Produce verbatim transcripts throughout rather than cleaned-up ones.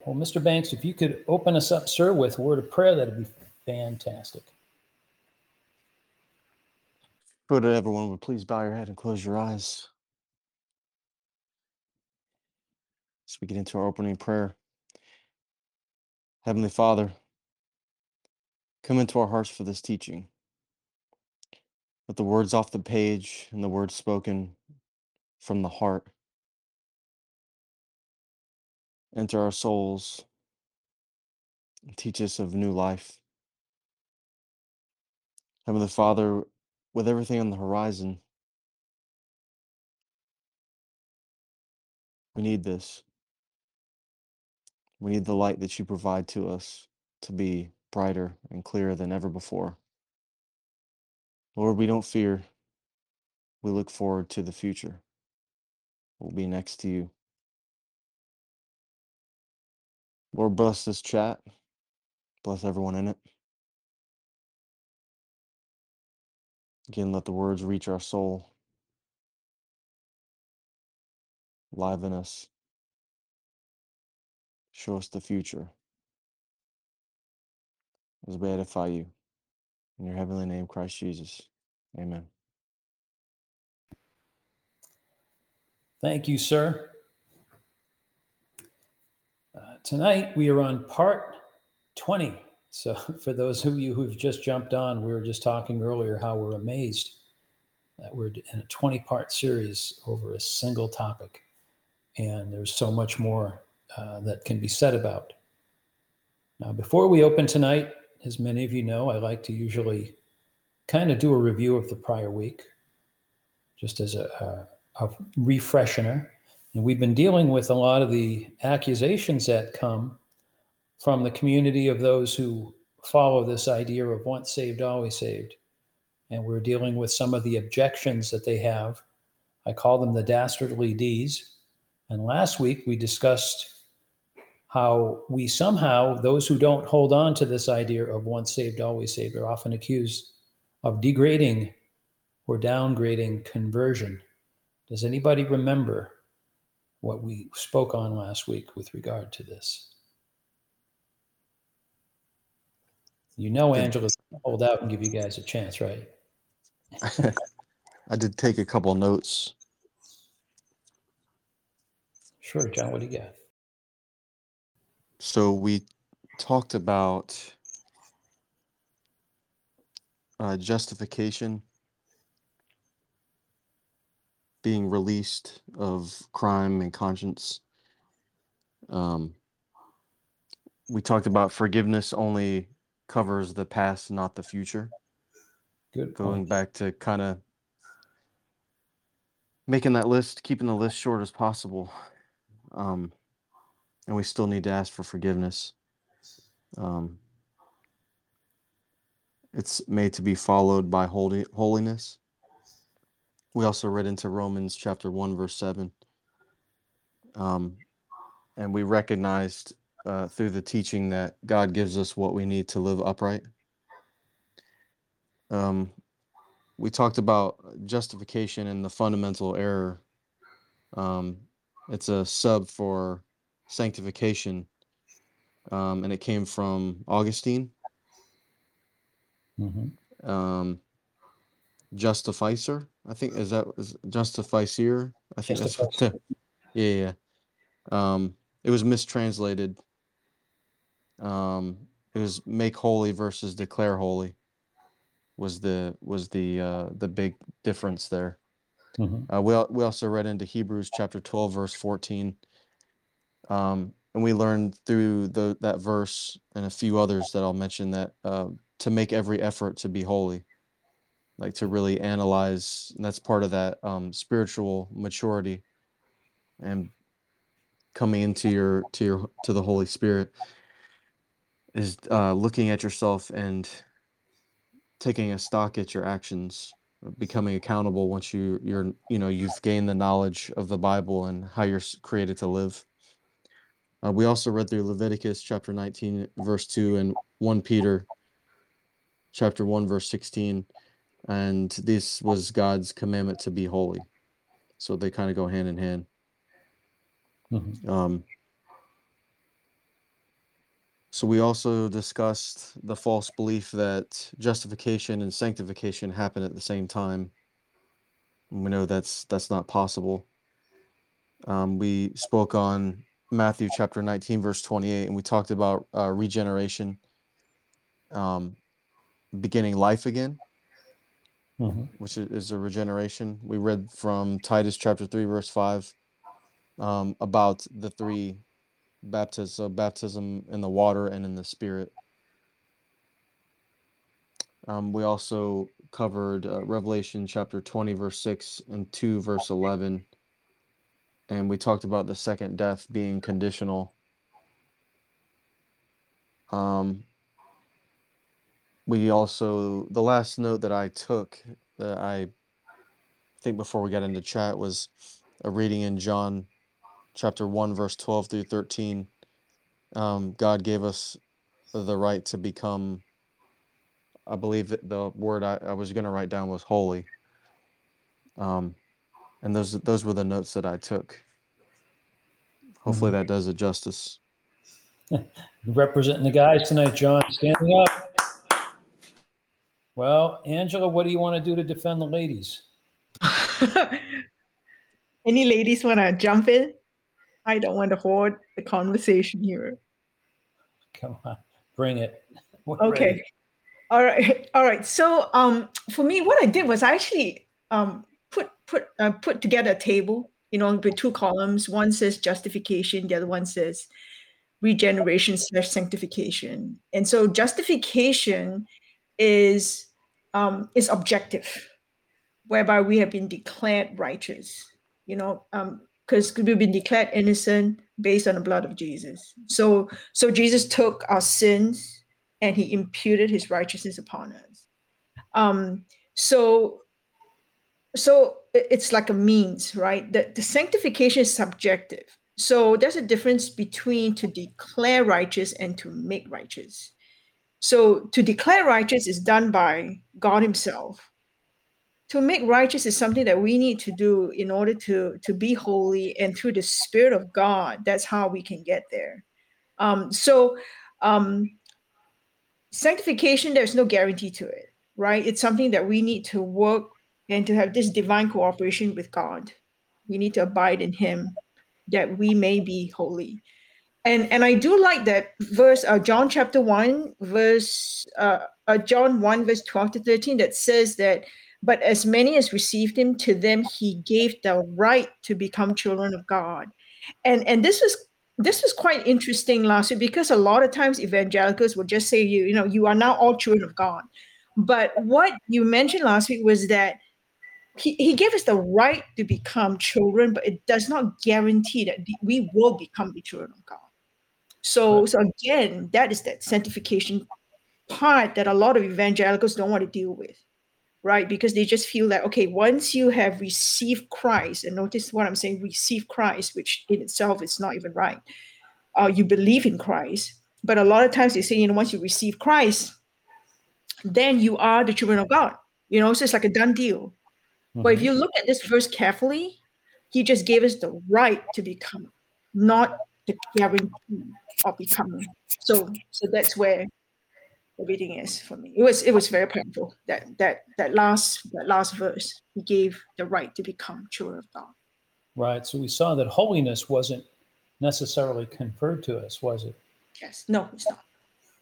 Well, Mister Banks, if you could open us up, sir, with a word of prayer, that'd be fantastic. Pray that everyone would please bow your head and close your eyes as we get into our opening prayer. Heavenly Father, come into our hearts for this teaching. Let the words off the page and the words spoken from the heart enter our souls and teach us of new life. Heavenly Father, with everything on the horizon, we need this. We need the light that you provide to us to be brighter and clearer than ever before. Lord, we don't fear. We look forward to the future. We'll be next to you. Lord, bless this chat. Bless everyone in it. Again, let the words reach our soul, liven us, show us the future as we edify you. In your heavenly name, Christ Jesus. Amen. Thank you, sir. Uh, tonight, we are on part twenty. So for those of you who've just jumped on, we were just talking earlier how we're amazed that we're in a twenty-part series over a single topic. And there's so much more uh, that can be said about. Now, before we open tonight, as many of you know, I like to usually kind of do a review of the prior week, just as a, a, a refreshener. And we've been dealing with a lot of the accusations that come from the community of those who follow this idea of once saved, always saved. And we're dealing with some of the objections that they have. I call them the dastardly D's. And last week we discussed how we somehow, those who don't hold on to this idea of once saved, always saved, are often accused of degrading or downgrading conversion. Does anybody remember what we spoke on last week with regard to this? You know Angela's going to hold out and give you guys a chance, right? I did take a couple notes. Sure, John, what do you got? So we talked about uh, justification, being released of crime and conscience. Um, we talked about forgiveness only covers the past, not the future. Good Going point. back to kind of making that list, keeping the list short as possible. Um, and we still need to ask for forgiveness. Um, it's made to be followed by holy, holiness. We also read into Romans chapter one, verse seven. Um, and we recognized uh, through the teaching that God gives us what we need to live upright. Um, we talked about justification and the fundamental error. Um, it's a sub for sanctification, um, and it came from Augustine. Mm-hmm. Um, Justificer, I think, is that is Justificer? I think that's what the, yeah, yeah. Um, it was mistranslated. Um, it was make holy versus declare holy was the was the uh, the big difference there. Mm-hmm. Uh, we al- we also read into Hebrews chapter twelve, verse fourteen, um, and we learned through the that verse and a few others that I'll mention that uh, to make every effort to be holy, like to really analyze, and that's part of that um, spiritual maturity and coming into your to your to the Holy Spirit is uh, looking at yourself and taking a stock at your actions, becoming accountable once you you're you know you've gained the knowledge of the Bible and how you're created to live. Uh, we also read through Leviticus chapter nineteen verse two and First Peter chapter one verse sixteen, and this was God's commandment to be holy. So they kind of go hand in hand. Mm-hmm. Um, So we also discussed the false belief that justification and sanctification happen at the same time. And we know that's that's not possible. Um, we spoke on Matthew chapter nineteen, verse twenty-eight, and we talked about uh, regeneration, um, beginning life again, Mm-hmm. which is, is a regeneration. We read from Titus chapter three, verse five, um, about the three baptisms, so baptism in the water and in the Spirit. Um, we also covered uh, Revelation chapter twenty, verse six, and two, verse eleven. And we talked about the second death being conditional. Um, we also, the last note that I took, that I think before we got into chat, was a reading in John chapter one, verse twelve through thirteen. Um, God gave us the right to become, I believe that the word I, I was going to write down was holy. Um, and those those were the notes that I took. Hopefully that does it justice. Representing the guys tonight, John, standing up. Well, Angela, what do you want to do to defend the ladies? Any ladies want to jump in? I don't want to hold the conversation here. Come on, bring it. We're Okay. ready. All right. All right. So um, for me, what I did was I actually um, put put uh, put together a table, you know, with two columns. One says justification, the other one says regeneration slash sanctification. And so justification is um, is objective, whereby we have been declared righteous, you know, because um, we've been declared innocent based on the blood of Jesus. So so Jesus took our sins and he imputed his righteousness upon us. Um, so, so it's like a means, right? The, the sanctification is subjective. So there's a difference between to declare righteous and to make righteous. So to declare righteous is done by God himself. To make righteous is something that we need to do in order to, to be holy, and through the Spirit of God, that's how we can get there. Um, so, um, sanctification, there's no guarantee to it, right? It's something that we need to work and to have this divine cooperation with God. We need to abide in him that we may be holy. And and I do like that verse, uh, John chapter one, verse, uh, uh, John one, verse twelve to thirteen, that says that, but as many as received him, to them he gave the right to become children of God. And and this was this was quite interesting last week, because a lot of times evangelicals will just say, you, you know, you are now all children of God. But what you mentioned last week was that he, he gave us the right to become children, but it does not guarantee that we will become the children of God. So, so again, that is that sanctification part that a lot of evangelicals don't want to deal with, right? Because they just feel that, okay, once you have received Christ, and notice what I'm saying, receive Christ, which in itself is not even right. Uh, you believe in Christ, but a lot of times they say, you know, once you receive Christ, then you are the children of God. You know, so it's like a done deal. Mm-hmm. But if you look at this verse carefully, he just gave us the right to become, not the guarantee of becoming. So, so that's where everything is for me. It was it was very powerful. That that that last that last verse, he gave the right to become children of God. Right. So we saw that holiness wasn't necessarily conferred to us, was it? Yes. No, it's not.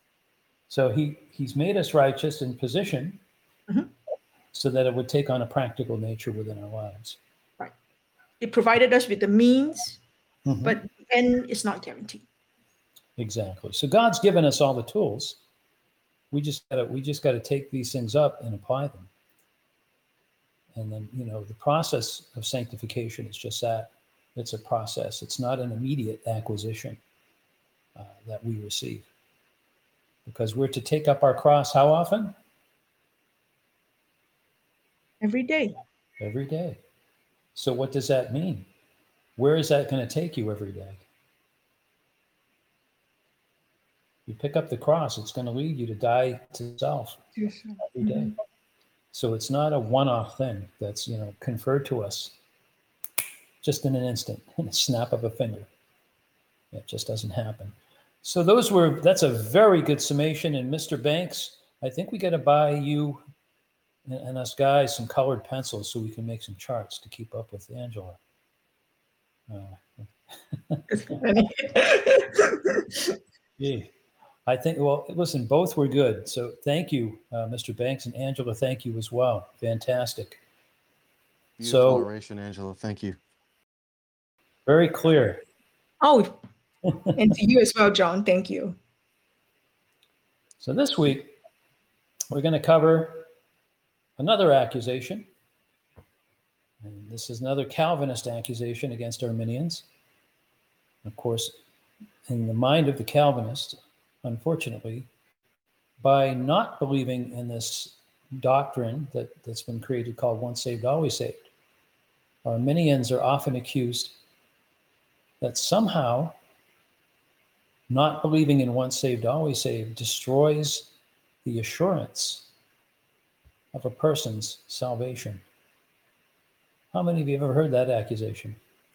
So he he's made us righteous in position, mm-hmm. so that it would take on a practical nature within our lives. Right. He provided us with the means, mm-hmm. but the end is not guaranteed. Exactly. So God's given us all the tools. We just gotta we just gotta take these things up and apply them. And then, you know, the process of sanctification is just that. It's a process. It's not an immediate acquisition uh, that we receive. Because we're to take up our cross how often? Every day. Every day. So what does that mean? Where is that going to take you every day? You pick up the cross, it's going to lead you to die to self every day. Mm-hmm. So it's not a one-off thing that's, you know, conferred to us just in an instant, in a snap of a finger. It just doesn't happen. So those were, that's a very good summation. And Mister Banks, I think we got to buy you and, and us guys some colored pencils so we can make some charts to keep up with Angela. Uh, yeah. I think, well, listen, both were good. So thank you, uh, Mister Banks, and Angela, thank you as well. Fantastic. Beautiful So, oration, Angela. Thank you. Very clear. Oh, and to you as well, John. Thank you. So this week, we're going to cover another accusation. And this is another Calvinist accusation against Arminians. Of course, in the mind of the Calvinist, unfortunately, by not believing in this doctrine that, that's been created called once saved, always saved, Arminians are often accused that somehow not believing in once saved, always saved destroys the assurance of a person's salvation. How many of you have ever heard that accusation?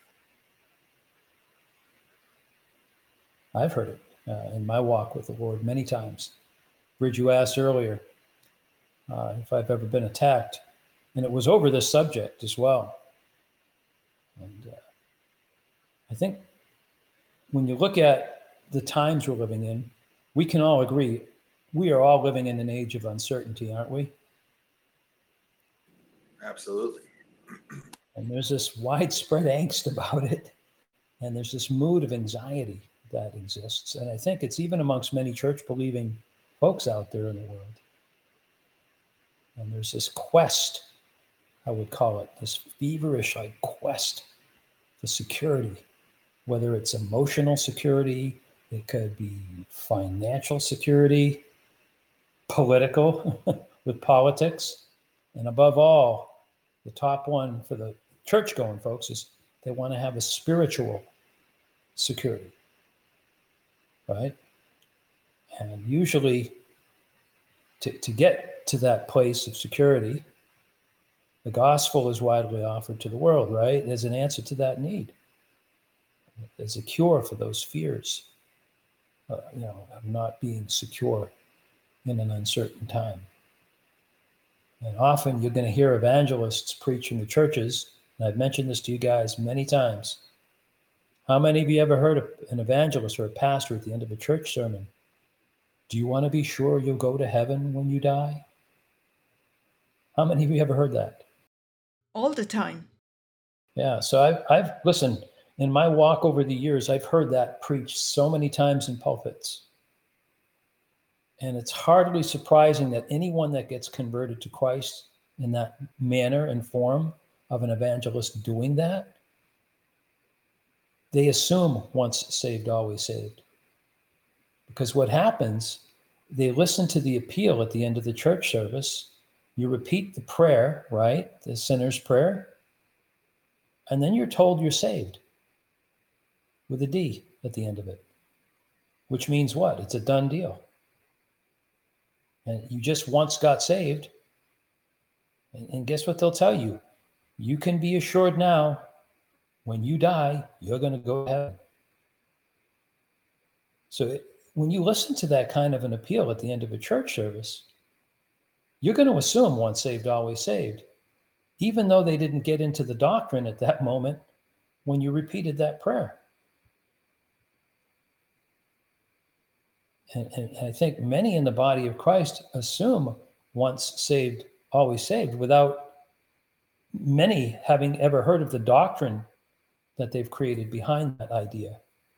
I've heard it uh, in my walk with the Lord many times. Bridge, you asked earlier uh, if I've ever been attacked, and it was over this subject as well. And uh, I think when you look at the times we're living in, we can all agree we are all living in an age of uncertainty, aren't we? Absolutely. And there's this widespread angst about it. And there's this mood of anxiety that exists. And I think it's even amongst many church-believing folks out there in the world. And there's this quest, I would call it, this feverish like quest for security, whether it's emotional security, it could be financial security, political with politics, and above all, the top one for the church-going folks is they want to have a spiritual security, right? And usually to, to get to that place of security, the gospel is widely offered to the world, right? As an answer to that need, as a cure for those fears, uh, you know, of not being secure in an uncertain time. And often you're going to hear evangelists preach in the churches, and I've mentioned this to you guys many times. How many of you ever heard an evangelist or a pastor at the end of a church sermon? Do you want to be sure you'll go to heaven when you die? How many of you ever heard that? All the time. Yeah, so I've, I've listened, in my walk over the years, I've heard that preached so many times in pulpits. And it's hardly surprising that anyone that gets converted to Christ in that manner and form of an evangelist doing that, they assume once saved, always saved. Because what happens, they listen to the appeal at the end of the church service. You repeat the prayer, right? The sinner's prayer. And then you're told you're saved with a D at the end of it, which means what? It's a done deal. And you just once got saved. And, and guess what they'll tell you? You can be assured now, when you die, you're going to go to heaven. So it, when you listen to that kind of an appeal at the end of a church service, you're going to assume once saved, always saved, even though they didn't get into the doctrine at that moment when you repeated that prayer. And, and I think many in the body of Christ assume once saved, always saved, without many having ever heard of the doctrine that they've created behind that idea.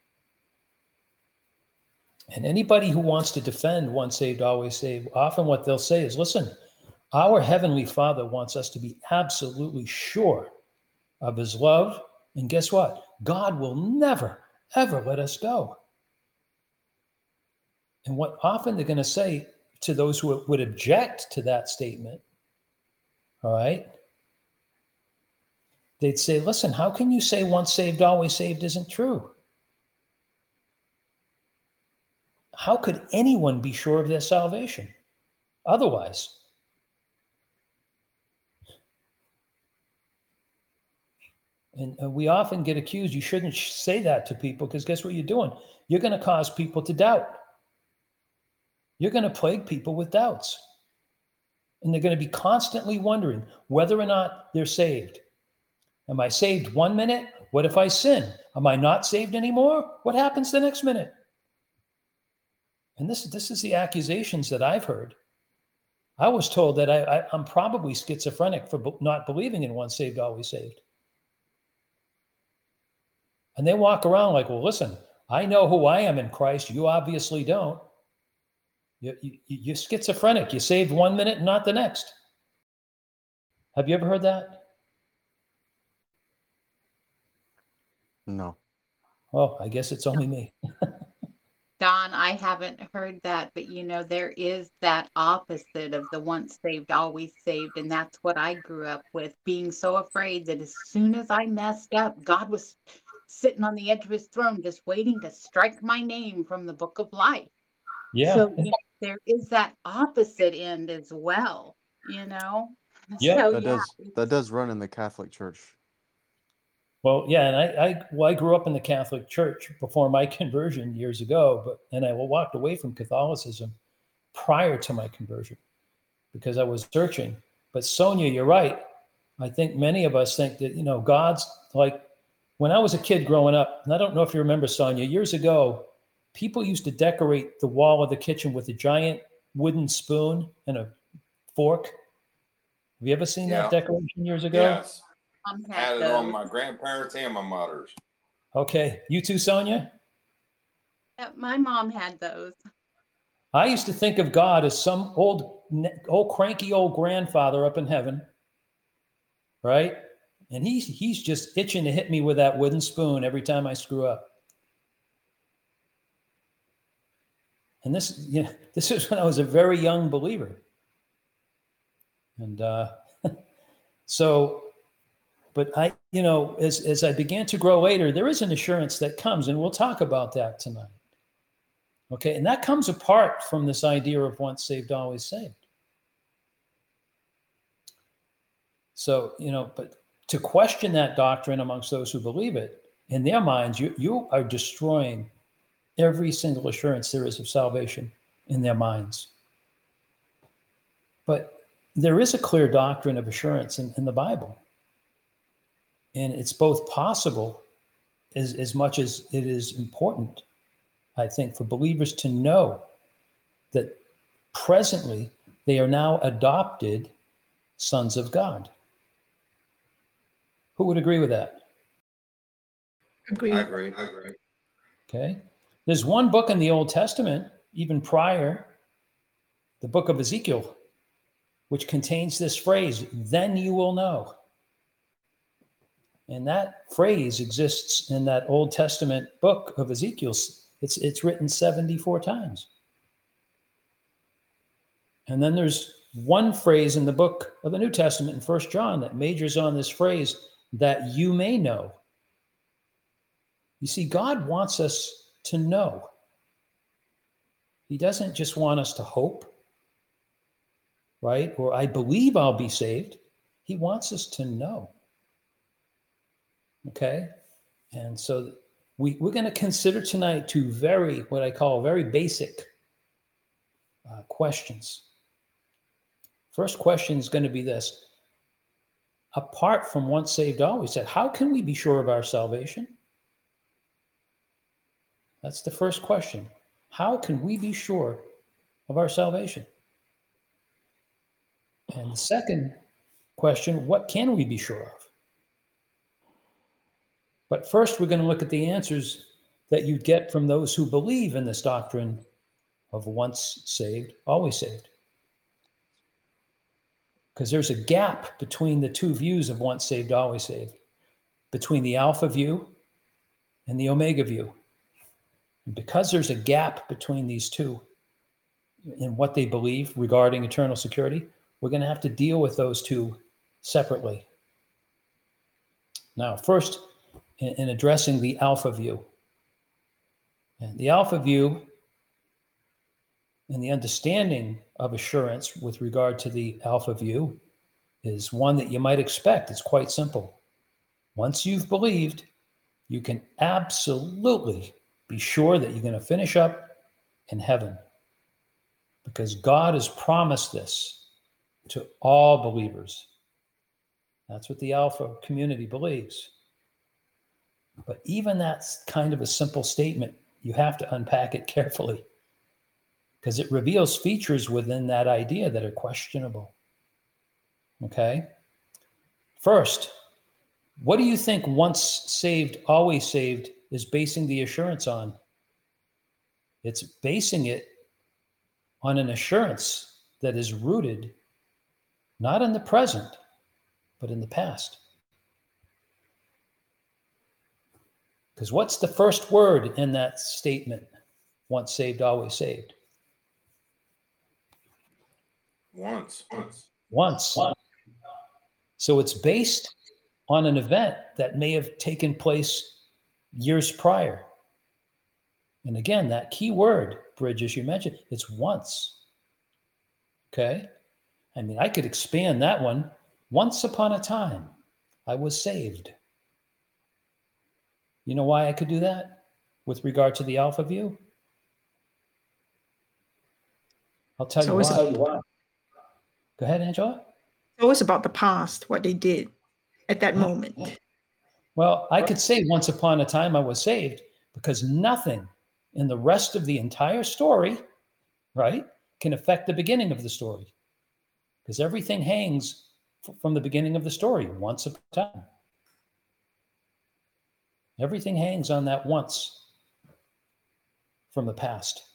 And anybody who wants to defend once saved, always saved, often what they'll say is, listen, our Heavenly Father wants us to be absolutely sure of his love. And guess what? God will never, ever let us go. And what often they're going to say to those who would object to that statement, all right, they'd say, listen, how can you say once saved, always saved isn't true? How could anyone be sure of their salvation otherwise? And, and we often get accused, you shouldn't say that to people, because guess what you're doing? you're going to cause people to doubt. You're going to plague people with doubts. And they're going to be constantly wondering whether or not they're saved. Am I saved one minute? What if I sin? Am I not saved anymore? What happens the next minute? And this, this is the accusations that I've heard. I was told that I, I, I'm probably schizophrenic for be- not believing in once saved, always saved. And they walk around like, well, listen, I know who I am in Christ. You obviously don't. You, you, you're schizophrenic. You saved one minute and not the next. Have you ever heard that? No. Well, I guess it's only me. Don, I haven't heard that, but you know, there is that opposite of the once saved, always saved. And that's what I grew up with, being so afraid that as soon as I messed up, God was sitting on the edge of his throne, just waiting to strike my name from the book of life. Yeah. So you know, there is that opposite end as well, you know? Yeah, so, That yeah, does that does run in the Catholic Church. Well, yeah, and I, I, well, I grew up in the Catholic Church before my conversion years ago, but and I walked away from Catholicism prior to my conversion because I was searching. But Sonia, you're right. I think many of us think that, you know, God's like, when I was a kid growing up, and I don't know if you remember, Sonia, years ago, people used to decorate the wall of the kitchen with a giant wooden spoon and a fork. Have you ever seen Yeah. that decoration years ago? Yes. Mom I had had it on those. my grandparents and my mother's. Okay. You too, Sonia? Yeah, my mom had those. I used to think of God as some old, old cranky old grandfather up in heaven, right? And he's he's just itching to hit me with that wooden spoon every time I screw up. And this, you know, this is when I was a very young believer. And uh, so, but I, you know, as as I began to grow later, there is an assurance that comes, and we'll talk about that tonight. Okay, and that comes apart from this idea of once saved, always saved. So, you know, but to question that doctrine amongst those who believe it, in their minds, you, you are destroying every single assurance there is of salvation in their minds. But there is a clear doctrine of assurance in, in the Bible. And it's both possible as, as much as it is important, I think, for believers to know that presently they are now adopted sons of God. Who would agree with that? Agree. I agree. I agree. Okay. There's one book in the Old Testament, even prior, the book of Ezekiel, which contains this phrase, then you will know. And that phrase exists in that Old Testament book of Ezekiel. It's, it's written seventy-four times. And then there's one phrase in the book of the New Testament in First John that majors on this phrase, that you may know. You see, God wants us to know. He doesn't just want us to hope, right? Or I believe I'll be saved. He wants us to know. Okay? And so we, we're going to consider tonight two very, what I call very basic uh, questions. First question is going to be this. Apart from once saved, always saved, how can we be sure of our salvation? That's the first question. How can we be sure of our salvation? And the second question, what can we be sure of? But first, we're going to look at the answers that you get from those who believe in this doctrine of once saved, always saved. Because there's a gap between the two views of once saved, always saved, between the Alpha view and the Omega view. And because there's a gap between these two in what they believe regarding eternal security, we're going to have to deal with those two separately. Now, first, in, in addressing the Alpha view. And the Alpha view and the understanding of assurance with regard to the Alpha view is one that you might expect. It's quite simple. Once you've believed, you can absolutely be be sure that you're going to finish up in heaven, because God has promised this to all believers. That's what the Alpha community believes. But even that's kind of a simple statement. You have to unpack it carefully, because it reveals features within that idea that are questionable. Okay? First, what do you think once saved, always saved is basing the assurance on? It's basing it on an assurance that is rooted not in the present, but in the past. Because what's the first word in that statement? Once saved, always saved. Once. Once. Once. So it's based on an event that may have taken place years prior. And again, that key word, Bridge, as you mentioned, it's once. Okay? I mean, I could expand that one. Once upon a time, I was saved. You know why I could do that with regard to the Alpha view? I'll tell It's you always, why. Go ahead, Angela. it's always about the past, what they did at that moment. Well, I could say once upon a time I was saved, because nothing in the rest of the entire story, right, can affect the beginning of the story. Because everything hangs f- from the beginning of the story, once upon a time. Everything hangs on that once from the past.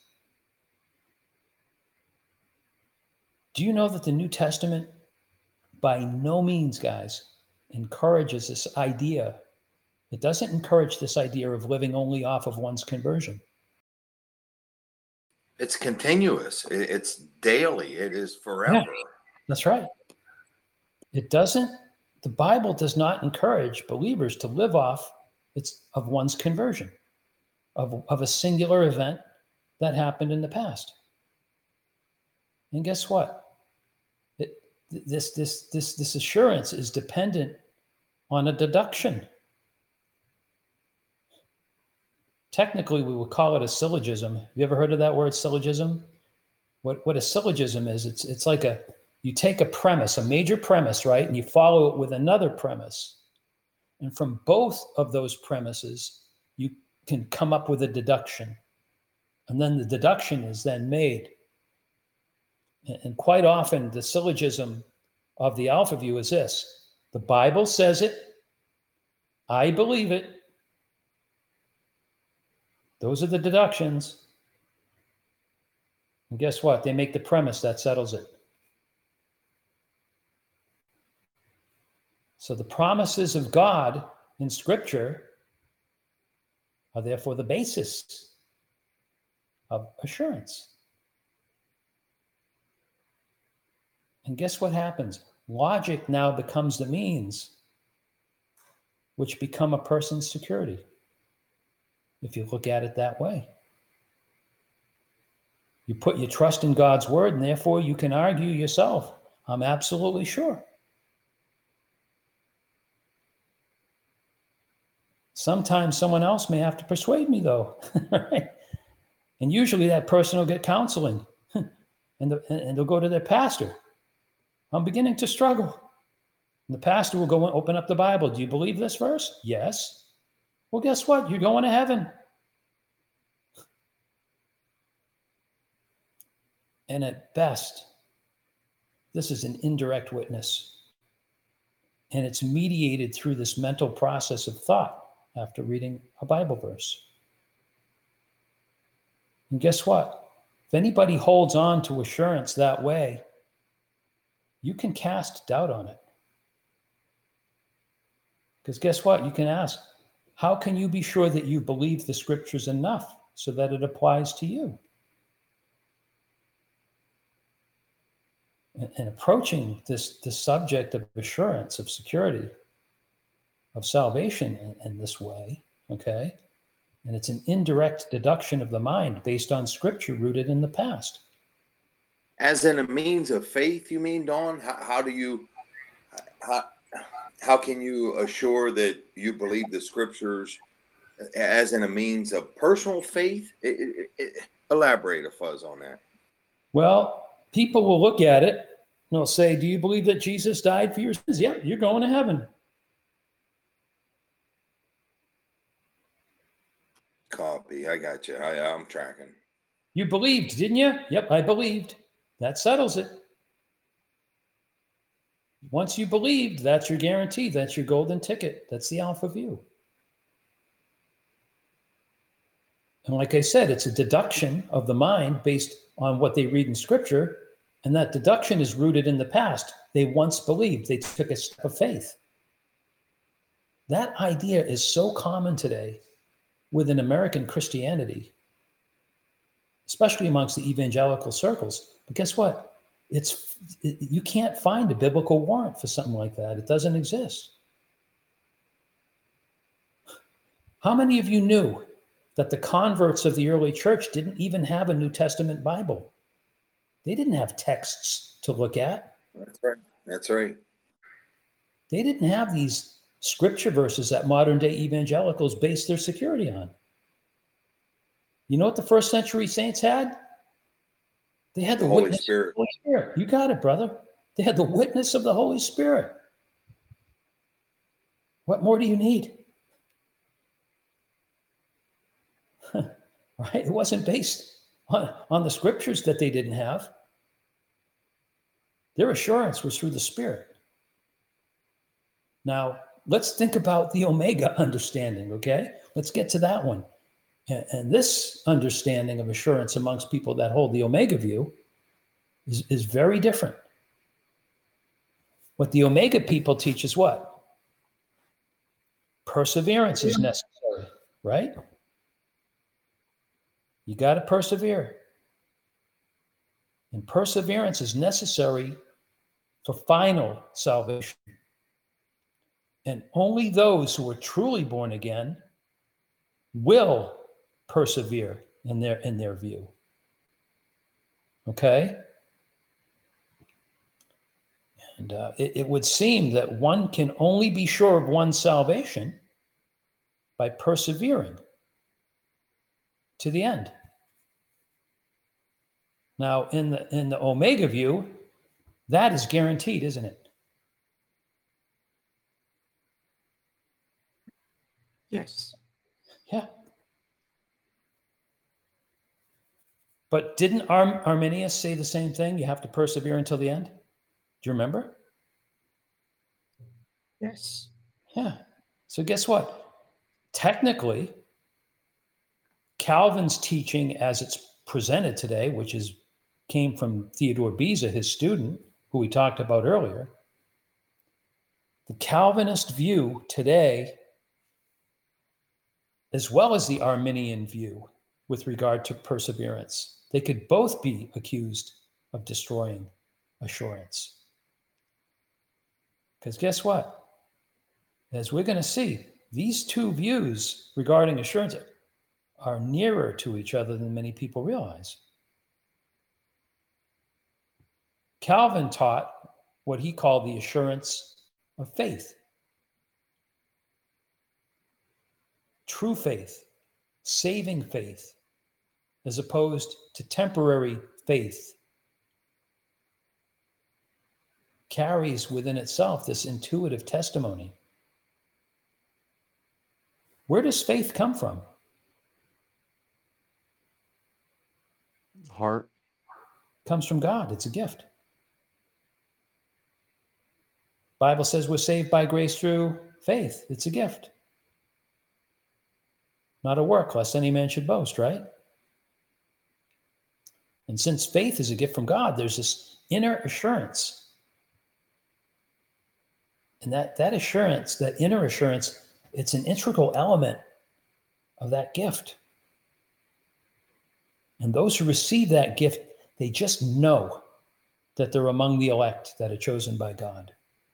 Do you know that the New Testament, by no means, guys, encourages this idea? It doesn't encourage this idea of living only off of one's conversion. It's continuous. It- It's daily. It is forever. That's right. It doesn't, the Bible does not encourage believers to live off it's of one's conversion, of, of a singular event that happened in the past. And guess what? It, this, this, this, this assurance is dependent on a deduction. Technically, we would call it a syllogism. Have you ever heard of that word, syllogism? What, what a syllogism is, it's, it's like a, you take a premise, a major premise, right? And you follow it with another premise. And from both of those premises, you can come up with a deduction. And then the deduction is then made. And, and quite often, the syllogism of the Alpha view is this: the Bible says it, I believe it. Those are the deductions. And guess what? They make the premise that settles it. So the promises of God in Scripture are therefore the basis of assurance. And guess what happens? Logic now becomes the means which become a person's security, if you look at it that way. You put your trust in God's word, and therefore you can argue yourself, I'm absolutely sure. Sometimes someone else may have to persuade me, though, right? And usually that person will get counseling, and, the, and they'll go to their pastor. I'm beginning to struggle. And the pastor will go and open up the Bible. Do you believe this verse? Yes. Well, guess what? You're going to heaven. And at best, this is an indirect witness. And it's mediated through this mental process of thought after reading a Bible verse. And guess what? If anybody holds on to assurance that way, you can cast doubt on it. Because guess what? You can ask, how can you be sure that you believe the scriptures enough so that it applies to you? And, and approaching this, this subject of assurance, of security, of salvation in, in this way, okay? And it's an indirect deduction of the mind based on scripture rooted in the past. As in a means of faith, you mean, Don? How, how do you, how, how can you assure that you believe the scriptures as in a means of personal faith? It, it, it, elaborate a fuzz on that. Well, people will look at it and they'll say, do you believe that Jesus died for your sins? Yeah, you're going to heaven. Copy. I got you. I, I'm tracking. You believed, didn't you? Yep, I believed. That settles it. Once you believed, that's your guarantee. That's your golden ticket. That's the Alpha view. And like I said, it's a deduction of the mind based on what they read in Scripture. And that deduction is rooted in the past. They once believed. They took a step of faith. That idea is so common today within American Christianity, especially amongst the evangelical circles. But guess what? It's it, you can't find a biblical warrant for something like that. It doesn't exist. How many of you knew that the converts of the early church didn't even have a New Testament Bible? They didn't have texts to look at. That's right. That's right. They didn't have these scripture verses that modern day evangelicals base their security on. You know what the first century saints had? They had the, The Holy witness Spirit. of the Holy Spirit. You got it, brother. They had the witness of the Holy Spirit. What more do you need? Right? It wasn't based on, on the scriptures that they didn't have. Their assurance was through the Spirit. Now, let's think about the Omega understanding, okay? Let's get to that one. And, and this understanding of assurance amongst people that hold the Omega view is, is very different. What the Omega people teach is what? Perseverance is necessary, right? You got to persevere. And perseverance is necessary for final salvation. And only those who are truly born again will persevere in their in their view. Okay? And uh, it, it would seem that one can only be sure of one's salvation by persevering to the end. Now, in the in the Omega view, that is guaranteed, isn't it? Yes. Yeah. But didn't Ar- Arminius say the same thing? You have to persevere until the end? Do you remember? Yes. Yeah. So guess what? Technically, Calvin's teaching as it's presented today, which is came from Theodore Beza, his student, who we talked about earlier, the Calvinist view today, as well as the Arminian view with regard to perseverance, they could both be accused of destroying assurance. Because guess what? As we're going to see, these two views regarding assurance are nearer to each other than many people realize. Calvin taught what he called the assurance of faith. True faith, saving faith, as opposed to temporary faith, carries within itself this intuitive testimony. Where does faith come from? Heart. It comes from God. It's a gift. Bible says we're saved by grace through faith. It's a gift. Not a work, lest any man should boast, right? And since faith is a gift from God, there's this inner assurance. And that, that assurance, that inner assurance, it's an integral element of that gift. And those who receive that gift, they just know that they're among the elect that are chosen by God.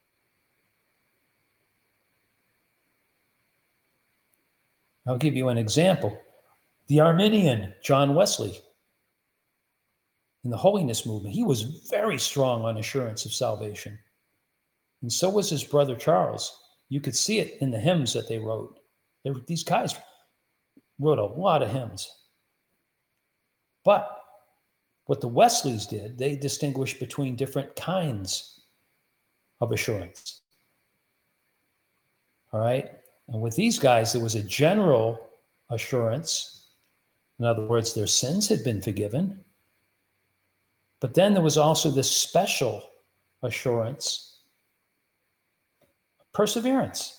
I'll give you an example. The Arminian, John Wesley, in the holiness movement, he was very strong on assurance of salvation. And so was his brother Charles. You could see it in the hymns that they wrote. They were, these guys, wrote a lot of hymns. But what the Wesleys did, they distinguished between different kinds of assurance. All right? And with these guys, there was a general assurance. In other words, their sins had been forgiven. But then there was also this special assurance, perseverance.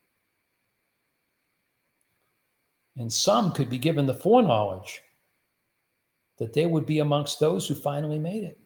And some could be given the foreknowledge that they would be amongst those who finally made it.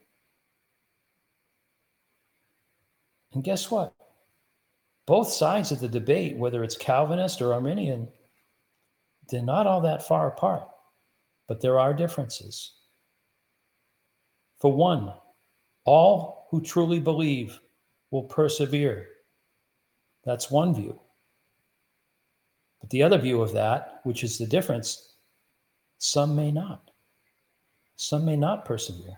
And guess what? Both sides of the debate, whether it's Calvinist or Arminian, they're not all that far apart, but there are differences. For one, all who truly believe will persevere. That's one view. But the other view of that, which is the difference, some may not. Some may not persevere.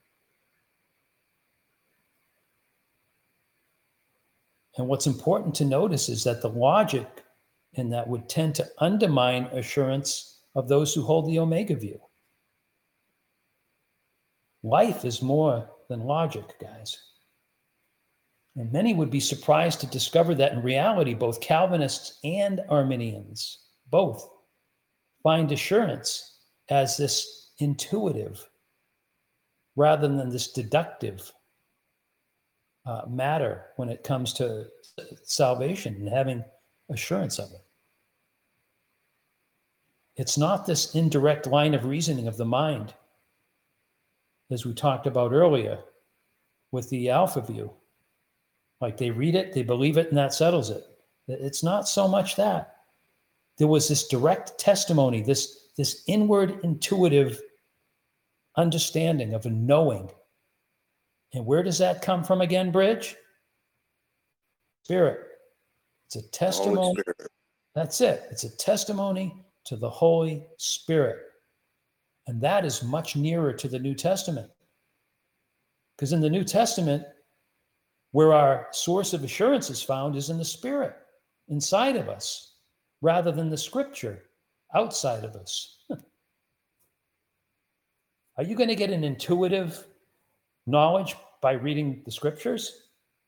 And what's important to notice is that the logic in that would tend to undermine assurance of those who hold the Omega view. Life is more than logic, guys. And many would be surprised to discover that in reality, both Calvinists and Arminians, both, find assurance as this intuitive rather than this deductive uh, matter when it comes to salvation and having assurance of it. It's not this indirect line of reasoning of the mind, as we talked about earlier with the Alpha view. Like they read it, they believe it, and that settles it. It's not so much that. There was this direct testimony, this, this inward intuitive understanding of a knowing. And where does that come from again, Bridge? Spirit. It's a testimony. That's it. It's a testimony to the Holy Spirit. And that is much nearer to the New Testament. Because in the New Testament, where our source of assurance is found is in the Spirit, inside of us, rather than the Scripture outside of us. Are you going to get an intuitive knowledge by reading the Scriptures?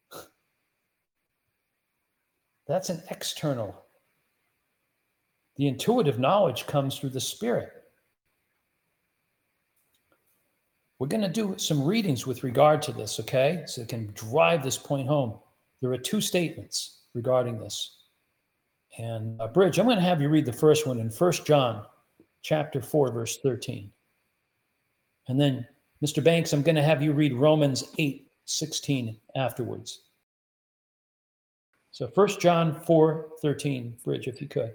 That's an external. The intuitive knowledge comes through the Spirit. We're going to do some readings with regard to this, okay? So it can drive this point home. There are two statements regarding this. And uh, Bridge, I'm going to have you read the first one in First John chapter four, verse thirteen. And then, Mister Banks, I'm going to have you read Romans eight sixteen afterwards. So First John four thirteen, Bridge, if you could.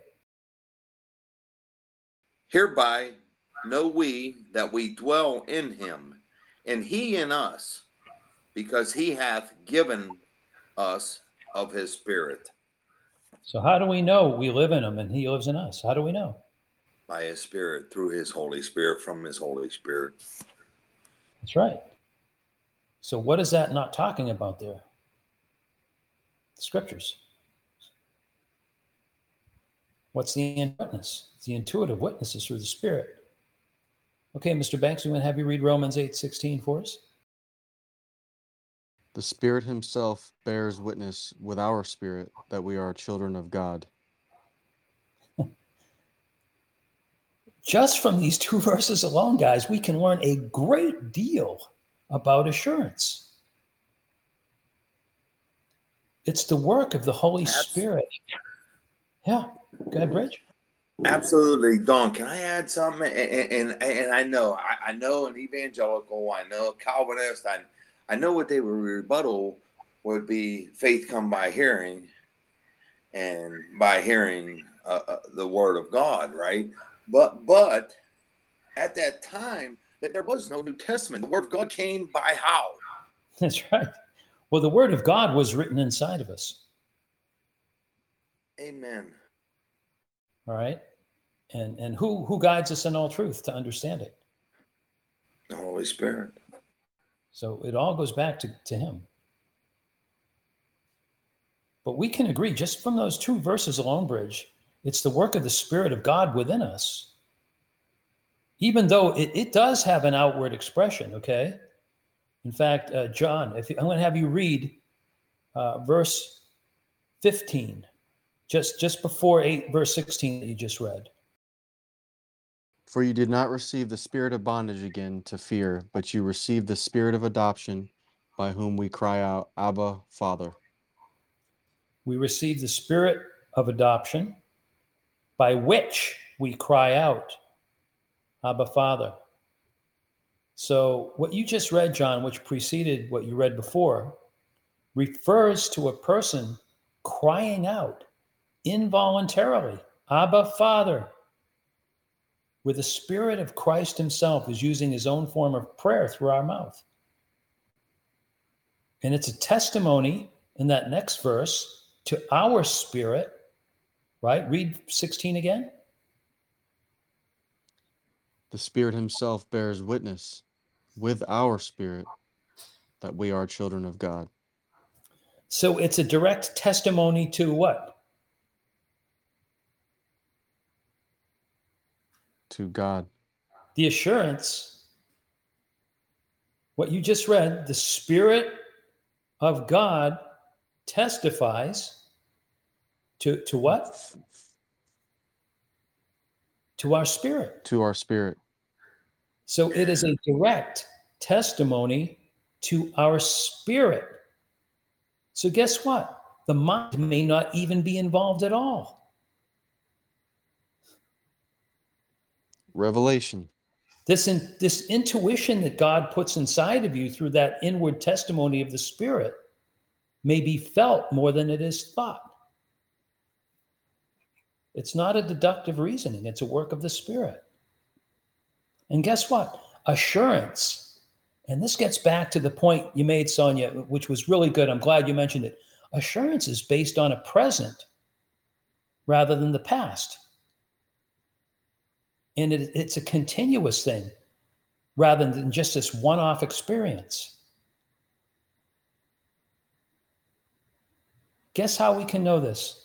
Hereby know we that we dwell in him, and he in us, because he hath given us of his Spirit. So how do we know we live in him and he lives in us? How do we know? By his Spirit, through his Holy Spirit, from his Holy Spirit. That's right. So what is that not talking about there? The Scriptures. What's the witness? The intuitive witness is through the Spirit. Okay, Mister Banks, we want to have you read Romans eight sixteen for us. The Spirit himself bears witness with our spirit that we are children of God. Just from these two verses alone, guys, we can learn a great deal about assurance. It's the work of the Holy Spirit. Yeah, go ahead, Bridge. Absolutely, Don. Can I add something? And and, and I know, I, I know an evangelical, I know a Calvinist, I I know what they would rebuttal would be faith come by hearing, and by hearing uh, uh, the word of God, right? But but at that time, that there was no New Testament. The word of God came by how? That's right. Well, the word of God was written inside of us. Amen. All right. And and who who guides us in all truth to understand it? The Holy Spirit. So it all goes back to, to him. But we can agree just from those two verses alone, Bridge, It's the work of the Spirit of God within us. Even though it, it does have an outward expression, okay? In fact, uh, John, if you, I'm going to have you read uh, verse fifteen, just, just before eight, verse sixteen that you just read. For you did not receive the spirit of bondage again to fear, but you received the spirit of adoption, by whom we cry out, Abba, Father. We receive the spirit of adoption, by which we cry out, Abba, Father. So what you just read, John, which preceded what you read before, refers to a person crying out involuntarily, Abba, Father, where the Spirit of Christ himself is using his own form of prayer through our mouth. And it's a testimony in that next verse to our spirit, right? Read sixteen again. The Spirit himself bears witness with our spirit that we are children of God. So it's a direct testimony to what? To God. The assurance, what you just read, the Spirit of God testifies to, to what? To our spirit. To our spirit. So it is a direct testimony to our spirit. So guess what? The mind may not even be involved at all. Revelation. This, in, this intuition that God puts inside of you through that inward testimony of the Spirit may be felt more than it is thought. It's not a deductive reasoning. It's a work of the Spirit. And guess what? Assurance. And this gets back to the point you made, Sonia, which was really good. I'm glad you mentioned it. Assurance is based on a present rather than the past. And it, it's a continuous thing rather than just this one-off experience. Guess how we can know this?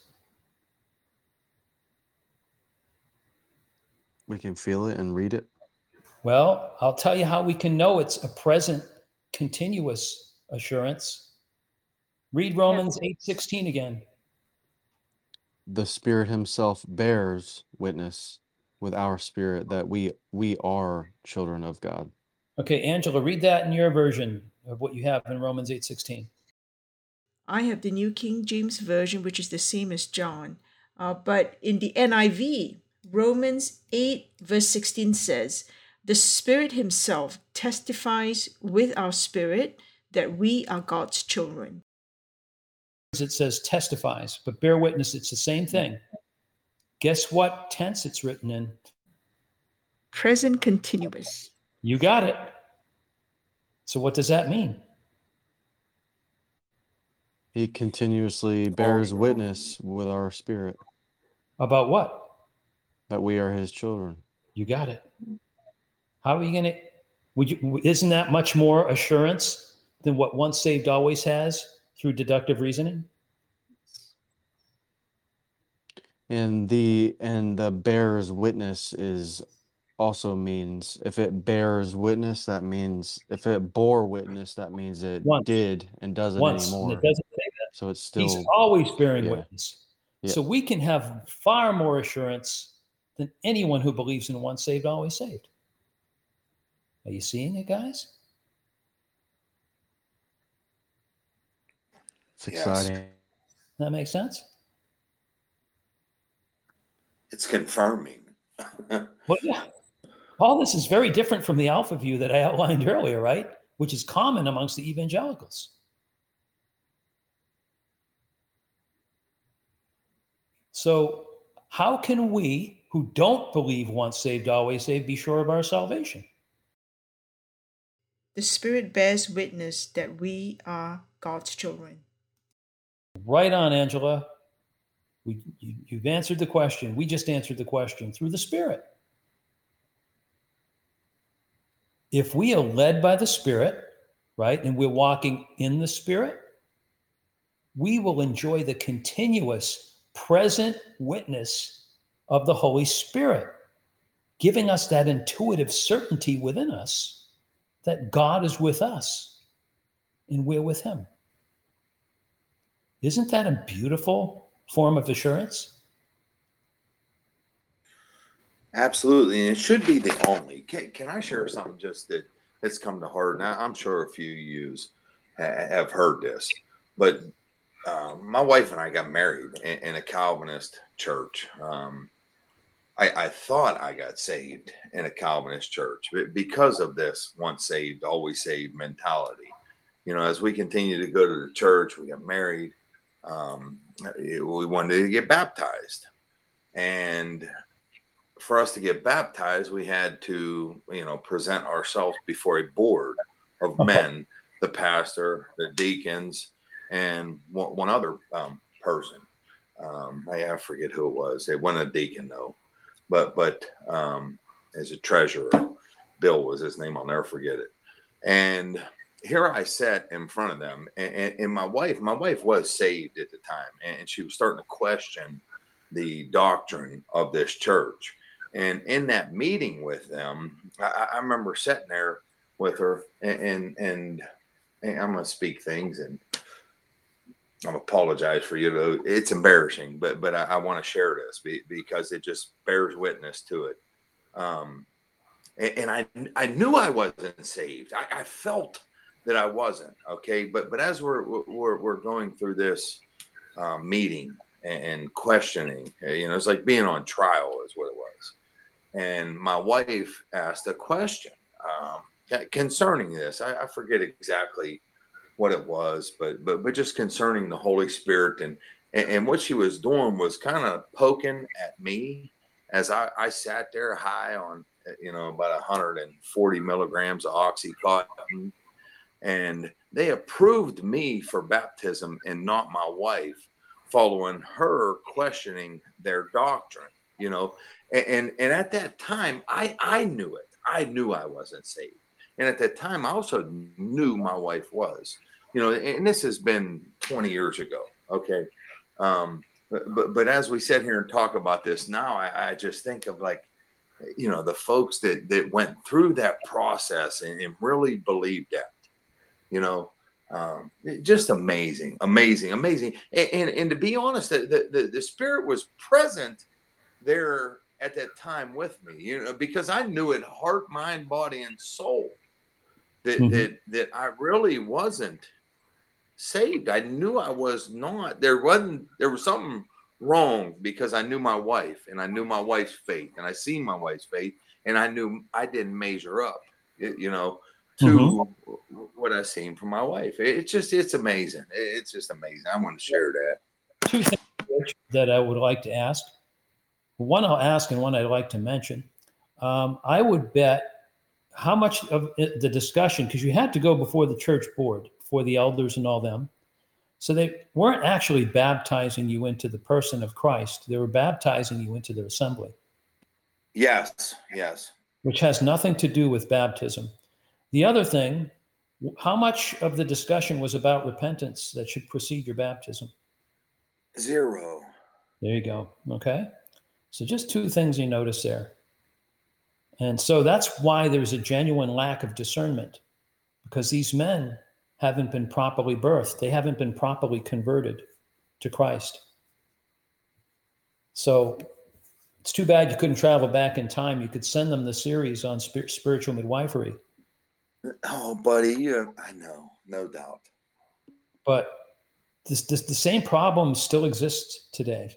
We can feel it and read it. Well, I'll tell you how we can know it's a present, continuous assurance. Read Romans eight sixteen again. The Spirit himself bears witness with our spirit that we we are children of God. Okay, Angela, read that in your version of what you have in Romans eight sixteen. I have the New King James Version, which is the same as John. Uh, but in the N I V, Romans eight verse sixteen says, the Spirit himself testifies with our spirit that we are God's children. It says testifies, but bear witness, it's the same thing. Guess what tense it's written in? Present continuous. You got it. So what does that mean? He continuously bears witness with our spirit About what? that we are his children. You got it. How are you going to, would you, isn't that much more assurance than what once saved always has through deductive reasoning? And the and the bears witness is also means, if it bears witness, that means if it bore witness, that means it Once. did and doesn't Once, anymore. and it doesn't say that. So it's He's still always bearing yeah. witness. Yeah. So we can have far more assurance than anyone who believes in once saved, always saved. Are you seeing it, guys? it's Yes. exciting. That makes sense? It's confirming. Well, yeah. All this is very different from the alpha view that I outlined earlier, right? Which is common amongst the evangelicals. So how can we, who don't believe once saved, always saved, be sure of our salvation? The Spirit bears witness that we are God's children. Right on, Angela. We, you, you've answered the question. We just answered the question through the Spirit. If we are led by the Spirit, right, and we're walking in the Spirit, we will enjoy the continuous present witness of the Holy Spirit, giving us that intuitive certainty within us that God is with us and we're with him. Isn't that a beautiful form of assurance? Absolutely, and it should be the only. Can, can I share something just that that's come to heart? Now, I'm sure a few of you ha- have heard this, but uh, my wife and I got married in, in a Calvinist church. Um, I, I thought I got saved in a Calvinist church because of this once saved, always saved mentality. You know, as we continue to go to the church, we got married. Um, it, we wanted to get baptized, and for us to get baptized, we had to, you know, present ourselves before a board of men, the pastor, the deacons, and one, one other um, person. Um, I, I forget who it was. It wasn't a deacon though, but but um, as a treasurer, Bill was his name. I'll never forget it. And here I sat in front of them, and, and, and my wife, my wife was saved at the time, and she was starting to question the doctrine of this church. And in that meeting with them, I, I remember sitting there with her, and, and and and I'm gonna speak things, and I apologize for you. To, it's embarrassing, but but I, I want to share this be, because it just bears witness to it. Um, and, and I I knew I wasn't saved. I, I felt that I wasn't. Okay, but but as we're we're we're going through this uh, meeting and, and questioning, you know, it's like being on trial, is what it was. And my wife asked a question um, concerning this. I, I forget exactly what it was, but but but just concerning the Holy Spirit, and and, and what she was doing was kind of poking at me as I, I sat there high on, you know, about one hundred forty milligrams of Oxycontin, and they approved me for baptism and not my wife, following her questioning their doctrine, you know. And, and at that time, I, I knew it. I knew I wasn't saved. And at that time, I also knew my wife was, you know, and this has been twenty years ago. Okay. Um, but, but, but as we sit here and talk about this now, I, I just think of, like, you know, the folks that, that went through that process and, and really believed that, you know, um, just amazing, amazing, amazing. And, and, and to be honest, the, the, the Spirit was present there at that time with me, you know, because I knew it, heart, mind, body, and soul, that mm-hmm. that that I really wasn't saved. I knew I was not. There wasn't. There was something wrong, because I knew my wife, and I knew my wife's faith, and I seen my wife's faith, and I knew I didn't measure up, you know, to mm-hmm. what I seen from my wife. It's just, it's amazing. It's just amazing. I want to share that. Two things that I would like to ask. One I'll ask, and one I'd like to mention. Um, I would bet how much of it, the discussion, because you had to go before the church board, before the elders and all them. So they weren't actually baptizing you into the person of Christ. They were baptizing you into their assembly. Yes, yes. Which has nothing to do with baptism. The other thing, how much of the discussion was about repentance that should precede your baptism? Zero. There you go. Okay. So just two things you notice there. And so that's why there's a genuine lack of discernment, because these men haven't been properly birthed. They haven't been properly converted to Christ. So it's too bad you couldn't travel back in time. You could send them the series on spir- spiritual midwifery. Oh, buddy, you, I know, no doubt. But this, this, the same problem still exists today.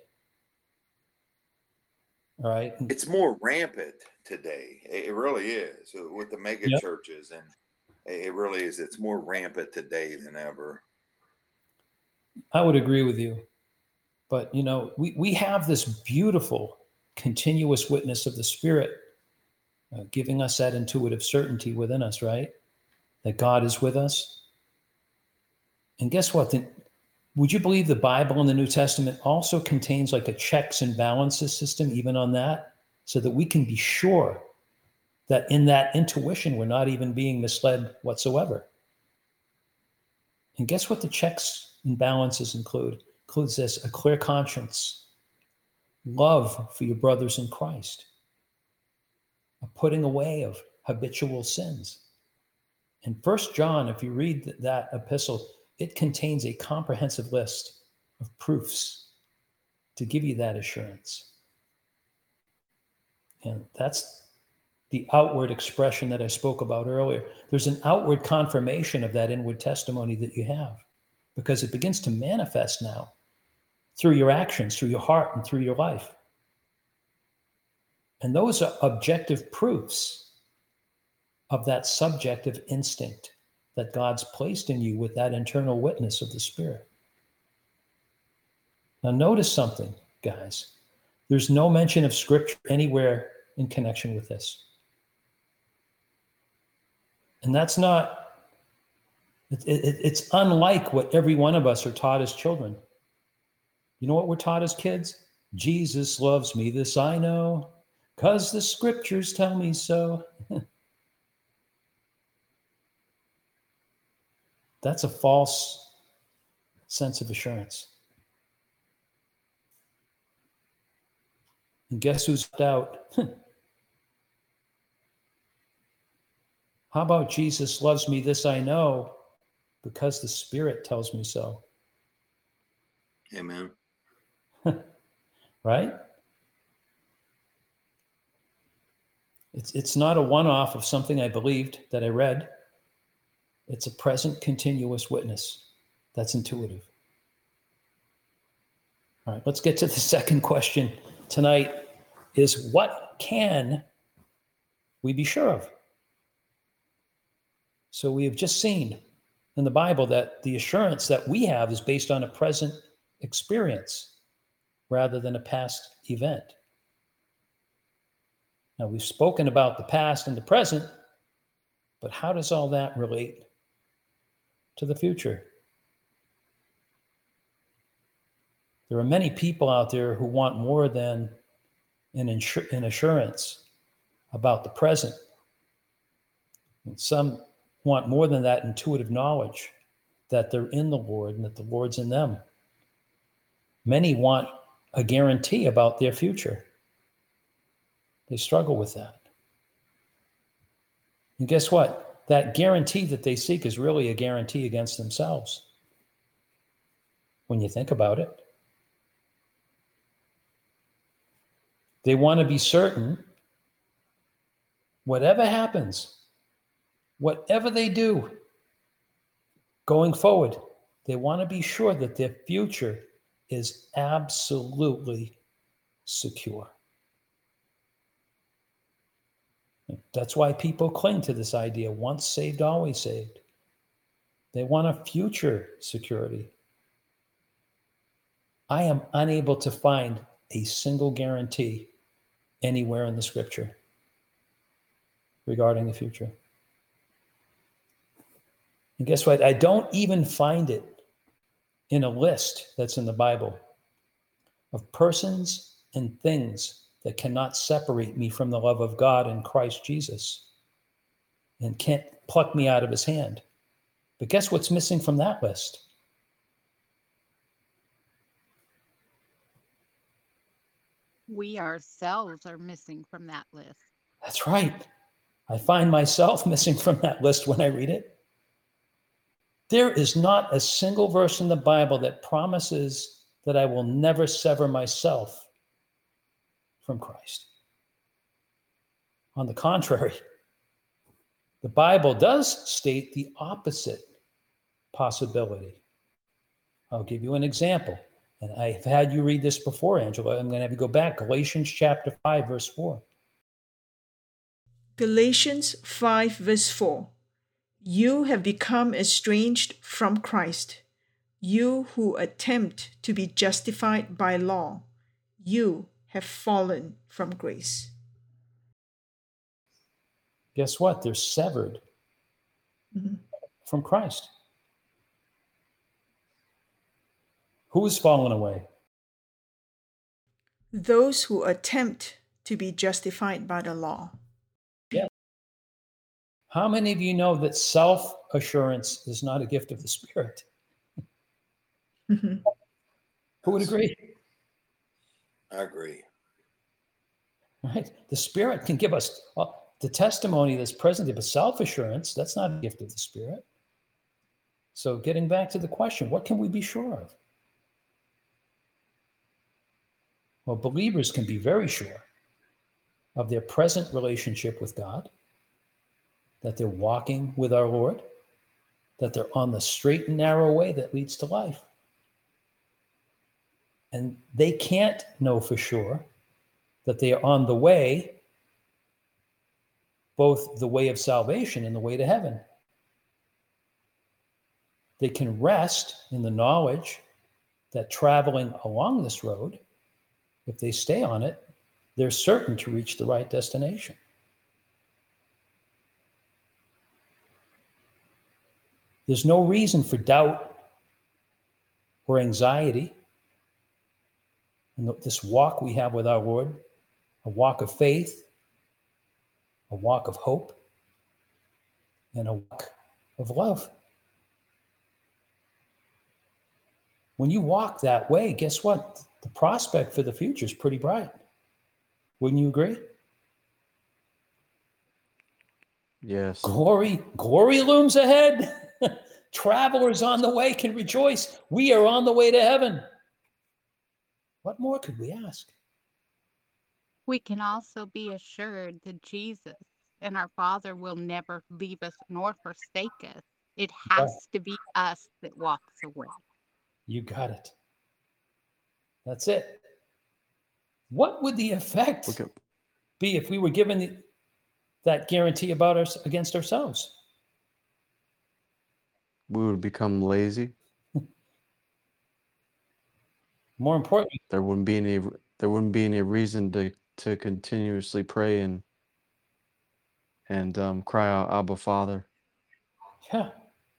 All right. It's more rampant today. It really is, with the mega yep. churches, and it really is. It's more rampant today than ever. I would agree with you. But, you know, we, we have this beautiful continuous witness of the Spirit uh, giving us that intuitive certainty within us, right? That God is with us. And guess what? The, would you believe the Bible in the New Testament also contains like a checks and balances system, even on that, so that we can be sure that in that intuition, we're not even being misled whatsoever. And guess what the checks and balances include? Includes this, a clear conscience, love for your brothers in Christ, a putting away of habitual sins. And First John, if you read that epistle, it contains a comprehensive list of proofs to give you that assurance. And that's the outward expression that I spoke about earlier. There's an outward confirmation of that inward testimony that you have, because it begins to manifest now through your actions, through your heart, and through your life. And those are objective proofs of that subjective instinct that God's placed in you with that internal witness of the Spirit. Now notice something, guys. There's no mention of Scripture anywhere in connection with this. And that's not, it, it, it's unlike what every one of us are taught as children. You know what we're taught as kids? Jesus loves me, this I know, because the Scriptures tell me so. That's a false sense of assurance. And guess who's out? How about Jesus loves me, this I know, because the Spirit tells me so? Amen. Right? It's, it's not a one-off of something I believed that I read. It's a present continuous witness that's intuitive. All right, let's get to the second question tonight is, what can we be sure of? So we have just seen in the Bible that the assurance that we have is based on a present experience rather than a past event. Now, we've spoken about the past and the present, but how does all that relate to the future? There are many people out there who want more than an, insur- an assurance about the present. And some want more than that intuitive knowledge that they're in the Lord and that the Lord's in them. Many want a guarantee about their future. They struggle with that. And guess what? That guarantee that they seek is really a guarantee against themselves, when you think about it. They want to be certain, whatever happens, whatever they do going forward, they want to be sure that their future is absolutely secure. That's why people cling to this idea, once saved, always saved. They want a future security. I am unable to find a single guarantee anywhere in the Scripture regarding the future. And guess what? I don't even find it in a list that's in the Bible of persons and things that cannot separate me from the love of God in Christ Jesus and can't pluck me out of his hand. But guess what's missing from that list? We ourselves are missing from that list. That's right. I find myself missing from that list when I read it. There is not a single verse in the Bible that promises that I will never sever myself from Christ. On the contrary, the Bible does state the opposite possibility. I'll give you an example. And I've had you read this before, Angela. I'm going to have you go back. Galatians chapter five, verse four. Galatians five, verse four. You have become estranged from Christ, you who attempt to be justified by law. You have fallen from grace. Guess what? They're severed mm-hmm. from Christ. Who has fallen away? Those who attempt to be justified by the law. Yeah. How many of you know that self-assurance is not a gift of the Spirit? Mm-hmm. Who would agree? I agree. Right? The Spirit can give us uh, the testimony that's present, but self-assurance, that's not a gift of the Spirit. So getting back to the question, what can we be sure of? Well, believers can be very sure of their present relationship with God, that they're walking with our Lord, that they're on the straight and narrow way that leads to life. And they can't know for sure that they are on the way, both the way of salvation and the way to heaven. They can rest in the knowledge that traveling along this road, if they stay on it, they're certain to reach the right destination. There's no reason for doubt or anxiety in this walk we have with our Lord, a walk of faith, a walk of hope, and a walk of love. When you walk that way, guess what? The prospect for the future is pretty bright. Wouldn't you agree? Yes. Glory, glory looms ahead. Travelers on the way can rejoice. We are on the way to heaven. What more could we ask? We can also be assured that Jesus and our Father will never leave us nor forsake us. It has to be us that walks away. You got it. That's it. What would the effect Okay. be if we were given the, that guarantee about us against ourselves? We would become lazy. More importantly, There wouldn't be any there wouldn't be any reason to to continuously pray and and um, cry out, Abba, Father. yeah.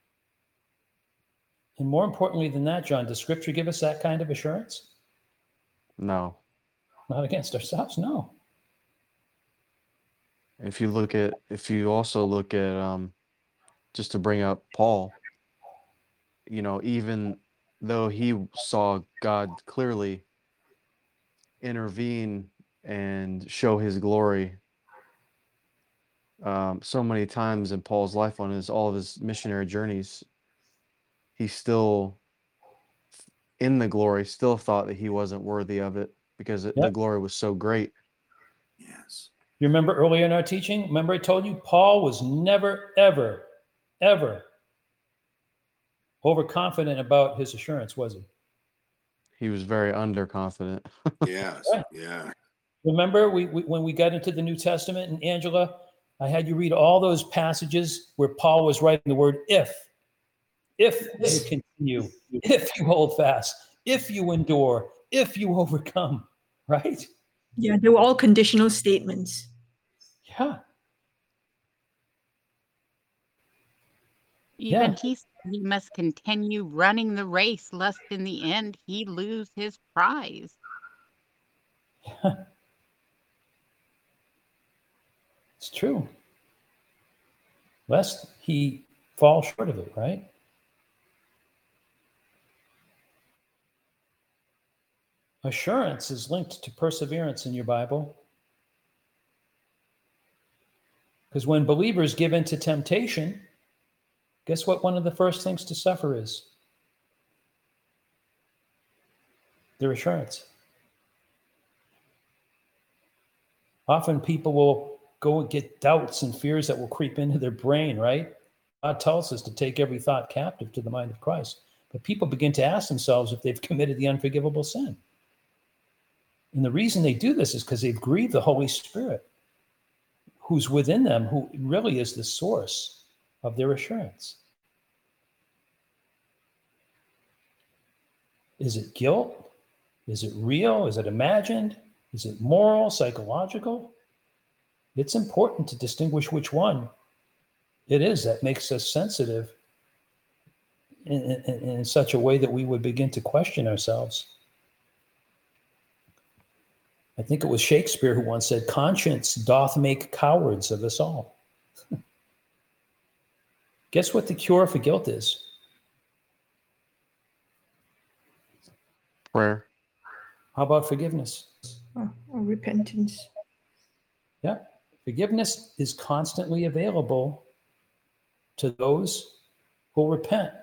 And more importantly than that, John, does Scripture give us that kind of assurance? No. Not against ourselves, no. If you look at if you also look at um just to bring up Paul, you know, even though he saw God clearly intervene and show his glory um, so many times in Paul's life on his all of his missionary journeys, he still in the glory still thought that he wasn't worthy of it because it, Yep. the glory was so great. Yes. You remember earlier in our teaching, remember I told you Paul was never, ever, ever overconfident about his assurance, was he? He was very underconfident. Yes. Right. Yeah. Remember we, we when we got into the New Testament, and Angela, I had you read all those passages where Paul was writing the word if. If you continue, if you hold fast, if you endure, if you overcome, right? Yeah, they were all conditional statements. Yeah. Even Yeah. he said he must continue running the race, lest in the end he lose his prize. It's true. Lest he fall short of it, right? Assurance is linked to perseverance in your Bible. Because when believers give in to temptation, guess what one of the first things to suffer is? Their assurance. Often people will go and get doubts and fears that will creep into their brain, right? God tells us to take every thought captive to the mind of Christ. But people begin to ask themselves if they've committed the unforgivable sin. And the reason they do this is because they've grieved the Holy Spirit, who's within them, who really is the source of their assurance. Is it guilt? Is it real? Is it imagined? Is it moral, psychological? It's important to distinguish which one it is that makes us sensitive in, in, in such a way that we would begin to question ourselves. I think it was Shakespeare who once said, "Conscience doth make cowards of us all." Guess what the cure for guilt is? Prayer. How about forgiveness? or, or repentance. Yeah. Forgiveness is constantly available to those who repent.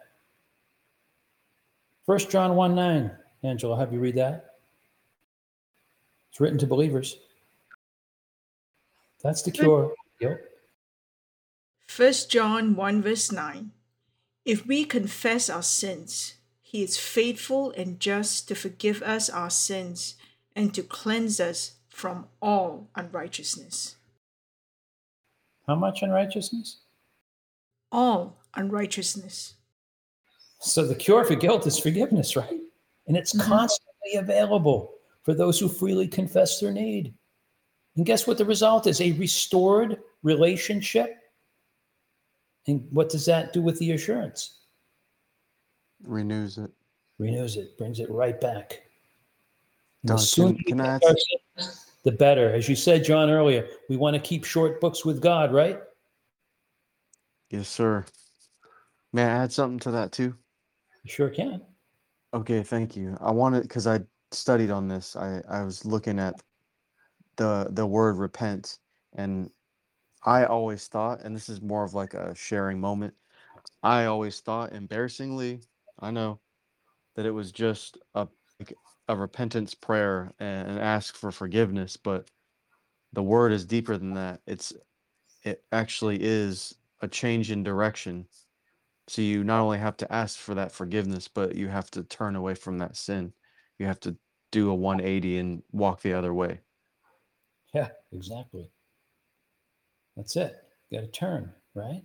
First John one nine. Angela, have you read that? It's written to believers. That's the cure. Yep. First John one verse nine. If we confess our sins, he is faithful and just to forgive us our sins and to cleanse us from all unrighteousness. How much unrighteousness? All unrighteousness. So the cure for guilt is forgiveness, right? And it's Mhm. constantly available for those who freely confess their need. And guess what the result is? A restored relationship. And what does that do with the assurance? Renews it. Renews it, brings it right back. And the Don, sooner can, we can I confess ask? our sins, the better. As you said, John, earlier, we want to keep short books with God, right? Yes, sir. May I add something to that too? You sure can. Okay, thank you. I wanted because I studied on this. I I was looking at the the word repent, and I always thought, and this is more of like a sharing moment. I always thought, embarrassingly, I know that it was just a like a repentance prayer and, and ask for forgiveness, but the word is deeper than that. It's it actually is a change in direction. So you not only have to ask for that forgiveness, but you have to turn away from that sin. You have to do a one eighty and walk the other way. Yeah, exactly. That's it. Got to turn, right?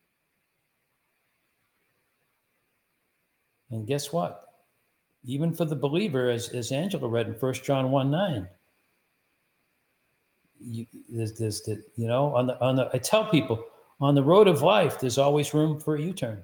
And guess what? Even for the believer, as, as Angela read in First John one nine, you, there's, there's the, you know, on the, on the, I tell people, on the road of life, there's always room for a U-turn.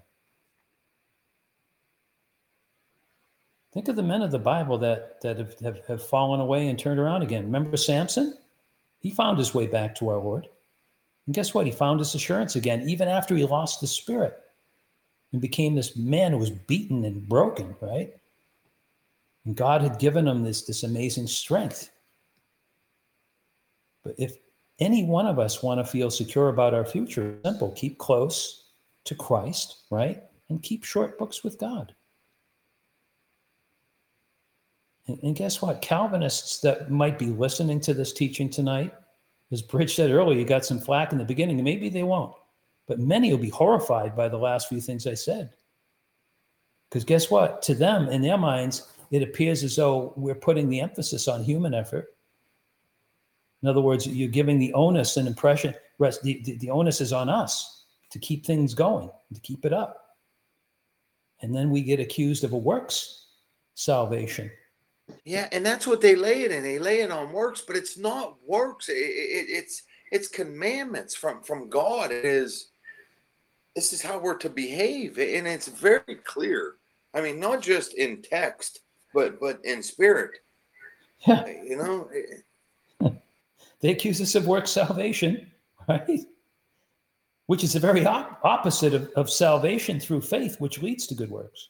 Think of the men of the Bible that, that have, have, have fallen away and turned around again. Remember Samson? He found his way back to our Lord. And guess what? He found his assurance again, even after he lost the spirit and became this man who was beaten and broken, right? And God had given him this, this amazing strength. But if any one of us want to feel secure about our future, simple, keep close to Christ, right? And keep short books with God. And, and guess what? Calvinists that might be listening to this teaching tonight, as Bridge said earlier, you got some flack in the beginning, and maybe they won't. But many will be horrified by the last few things I said. Because guess what? To them, in their minds, it appears as though we're putting the emphasis on human effort. In other words, you're giving the onus an impression, the, the, the onus is on us to keep things going, to keep it up. And then we get accused of a works salvation. Yeah, and that's what they lay it in. They lay it on works, but it's not works. It, it, it's it's commandments from from God. It is this is how we're to behave, and it's very clear. I mean, not just in text, but but in spirit. Yeah. You know, they accuse us of works salvation, right? Which is the very op- opposite of, of salvation through faith, which leads to good works.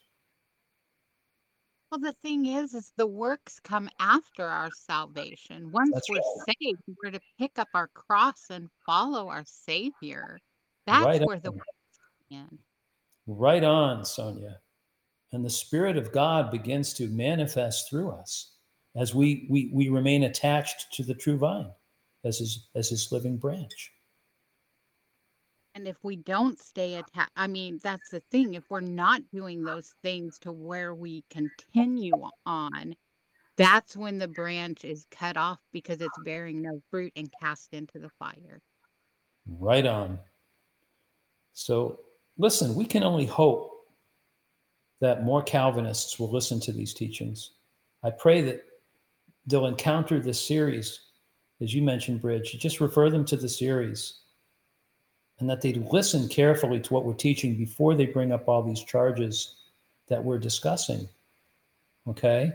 Well, the thing is, is the works come after our salvation. Once That's we're right. saved, we're to pick up our cross and follow our Savior. That's Right where the on. works begin. Right on, Sonia. And the Spirit of God begins to manifest through us as we we we remain attached to the true vine as his as his living branch. And if we don't stay attached, I mean, that's the thing. If we're not doing those things to where we continue on, that's when the branch is cut off because it's bearing no fruit and cast into the fire. Right on. So listen, we can only hope that more Calvinists will listen to these teachings. I pray that they'll encounter this series, as you mentioned, Bridge. Just refer them to the series, and that they listen carefully to what we're teaching before they bring up all these charges that we're discussing. Okay?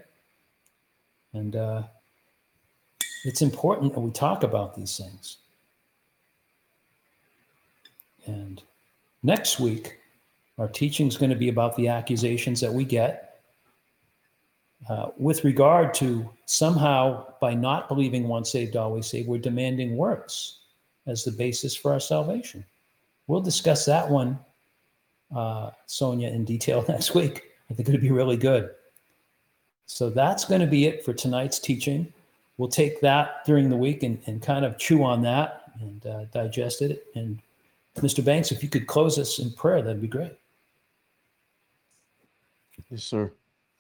And uh, it's important that we talk about these things. And next week, our teaching is going to be about the accusations that we get. uh, with regard to somehow by not believing once saved, always saved, we're demanding works as the basis for our salvation. We'll discuss that one, uh, Sonia, in detail next week. I think it'll be really good. So that's going to be it for tonight's teaching. We'll take that during the week and, and kind of chew on that and uh, digest it. And Mister Banks, if you could close us in prayer, that'd be great. Yes, sir.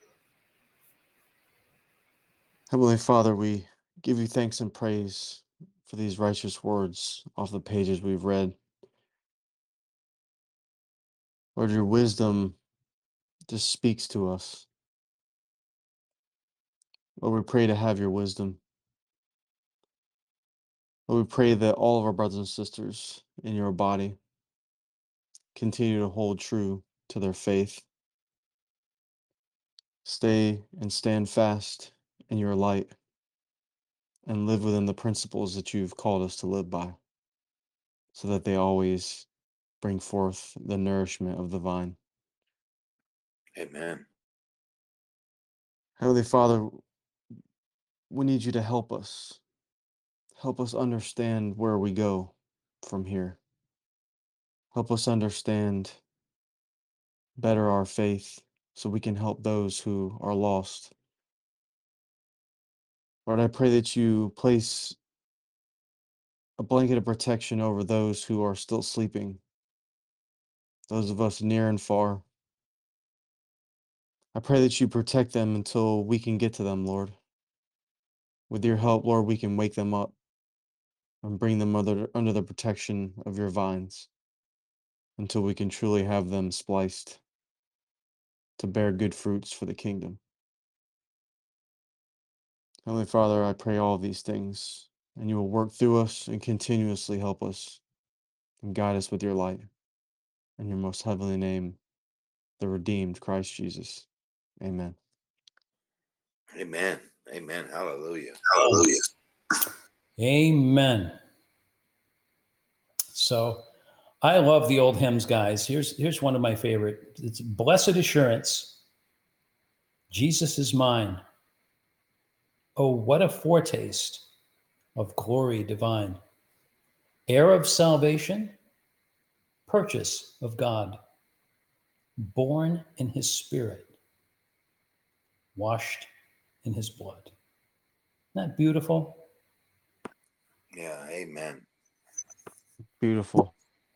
Heavenly Father, we give you thanks and praise for these righteous words off the pages we've read. Lord, your wisdom just speaks to us. Lord, we pray to have your wisdom. Lord, we pray that all of our brothers and sisters in your body continue to hold true to their faith. Stay and stand fast in your light and live within the principles that you've called us to live by, so that they always bring forth the nourishment of the vine. Amen. Heavenly Father, we need you to help us. Help us understand where we go from here. Help us understand better our faith so we can help those who are lost. Lord, I pray that you place a blanket of protection over those who are still sleeping, those of us near and far. I pray that you protect them until we can get to them, Lord. With your help, Lord, we can wake them up and bring them under, under the protection of your vines until we can truly have them spliced to bear good fruits for the kingdom. Heavenly Father, I pray all of these things, and you will work through us and continuously help us and guide us with your light. In your most heavenly name, the redeemed Christ Jesus. Amen. Amen. Amen. Hallelujah. Hallelujah. Amen. So I love the old hymns, guys. Here's, here's one of my favorite. It's Blessed Assurance, Jesus is mine. Oh, what a foretaste of glory divine. Heir of salvation, purchase of God, born in his spirit, washed in his blood. Isn't that beautiful? Yeah. Amen. Beautiful.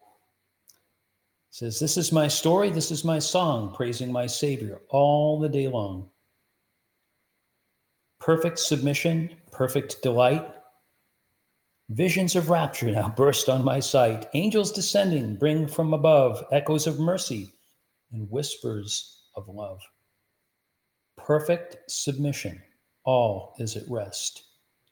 It says, this is my story, this is my song, praising my Savior all the day long. Perfect submission, perfect delight. Visions of rapture now burst on my sight. Angels descending bring from above echoes of mercy and whispers of love. Perfect submission, all is at rest.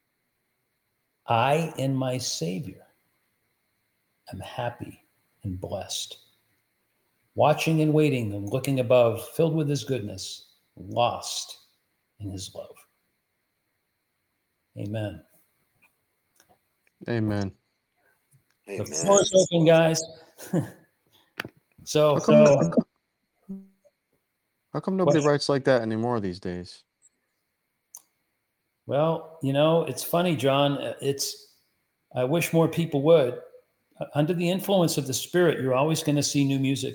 I in my Savior am happy and blessed. Watching and waiting and looking above, filled with his goodness, lost in his love. Amen. Amen. The Amen. floor is open, guys. so, How come, so how come nobody Question. writes like that anymore these days? well, you know, it's funny, John. It's, I wish more people would. Under the influence of the Spirit, you're always going to see new music.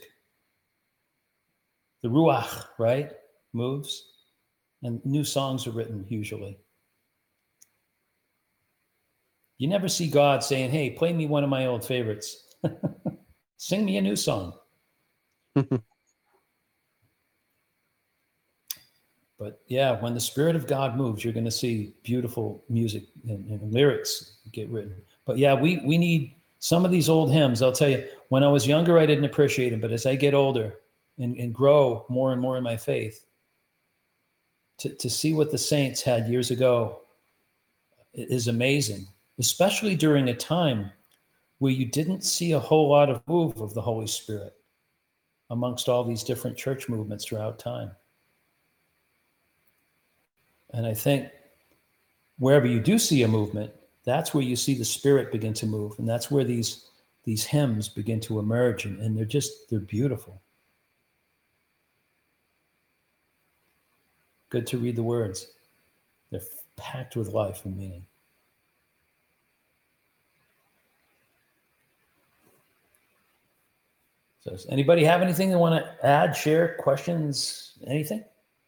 The Ruach, right, moves, and new songs are written usually. You never see God saying, hey, play me one of my old favorites. Sing me a new song. But yeah, when the Spirit of God moves, you're going to see beautiful music and, and lyrics get written. But yeah, we we need some of these old hymns. I'll tell you, when I was younger, I didn't appreciate them. But as I get older and, and grow more and more in my faith, to, to see what the saints had years ago is amazing, especially during a time where you didn't see a whole lot of move of the Holy Spirit amongst all these different church movements throughout time. And I think wherever you do see a movement, that's where you see the Spirit begin to move. And that's where these, these hymns begin to emerge. And, and they're just, they're beautiful. good to read the words. They're packed with life and meaning. So does anybody have anything they want to add, share, questions, anything?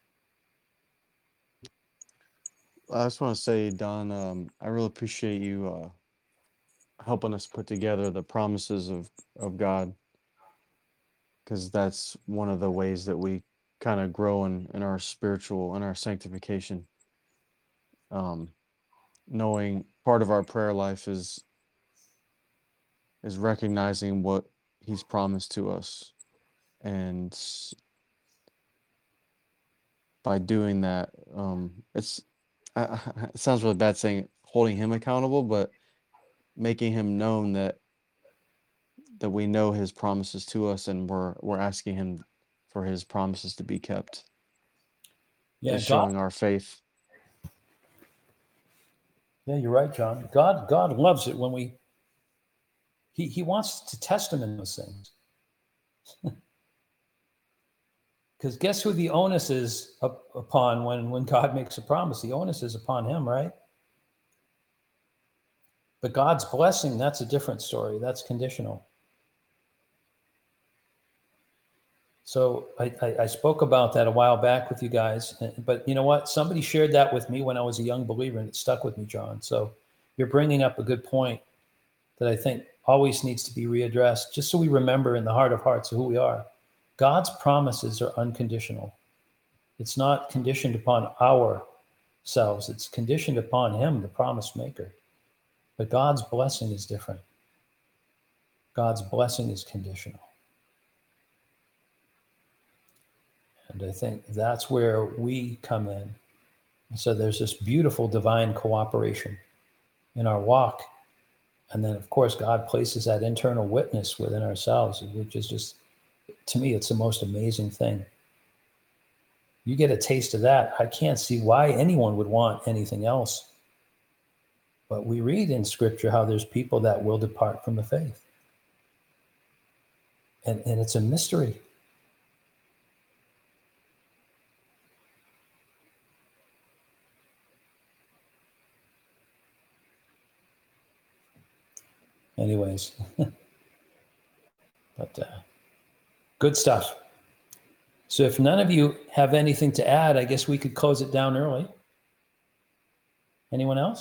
I just want to say, Don, um, I really appreciate you uh, helping us put together the promises of, of God, because that's one of the ways that we kind of grow in, in our spiritual and our sanctification. Um, knowing part of our prayer life is is recognizing what He's promised to us, and s- by doing that, um, it's I, it sounds really bad saying holding Him accountable, but making Him known that that we know His promises to us, and we're we're asking Him for His promises to be kept. Yeah, Is God. showing our faith. Yeah, you're right, John. God, God loves it when we. He He wants to test Him in those things. Because guess who the onus is up upon when when God makes a promise? The onus is upon Him, right? But God's blessing, that's a different story. That's conditional. So I, I, I spoke about that a while back with you guys. But you know what? Somebody shared that with me when I was a young believer, and it stuck with me, John. So you're bringing up a good point that I think always needs to be readdressed, just so we remember in the heart of hearts who we are. God's promises are unconditional. It's not conditioned upon ourselves. It's conditioned upon Him, the promise maker. But God's blessing is different. God's blessing is conditional. And I think that's where we come in. So there's this beautiful divine cooperation in our walk. And then, of course, God places that internal witness within ourselves, which is just, to me, it's the most amazing thing. You get a taste of that. I can't see why anyone would want anything else. But we read in Scripture how there's people that will depart from the faith. And, and it's a mystery. Anyways, but uh, good stuff. So if none of you have anything to add, I guess we could close it down early. Anyone else?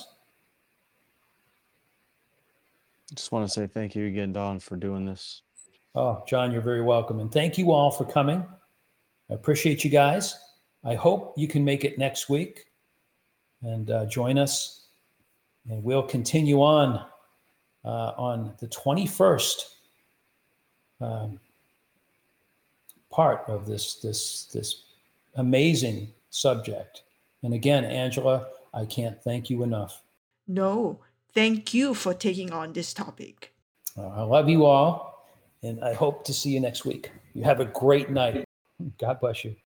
Just want to say thank you again, Don, for doing this. Oh, John, you're very welcome. And thank you all for coming. I appreciate you guys. I hope you can make it next week and uh, join us. And we'll continue on uh, on the twenty-first um, part of this, this, this amazing subject. And again, Angela, I can't thank you enough. No, thank you for taking on this topic. Uh, I love you all, and I hope to see you next week. You have a great night. God bless you.